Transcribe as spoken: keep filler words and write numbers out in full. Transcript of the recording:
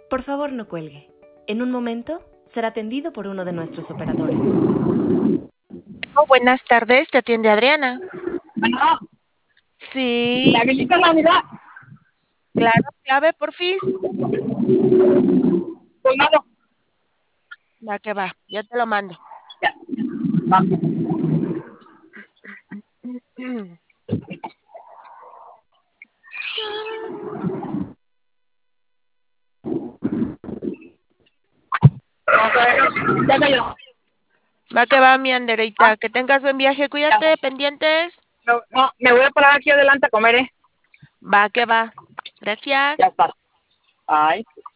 Por favor, no cuelgue. En un momento será atendido por uno de nuestros operadores. Oh, buenas tardes, te atiende Adriana. Bueno, Sí, la visita a la unidad. claro, clave, porfis. Colmado. Va que va, ya te lo mando. Ya. Va. Ya cayó. Va que va, mi Andereita. Que tengas buen viaje, cuídate, pendientes. No, no, me voy a parar aquí adelante a comer, ¿eh? Va que va. Gracias. Ya está. Ay.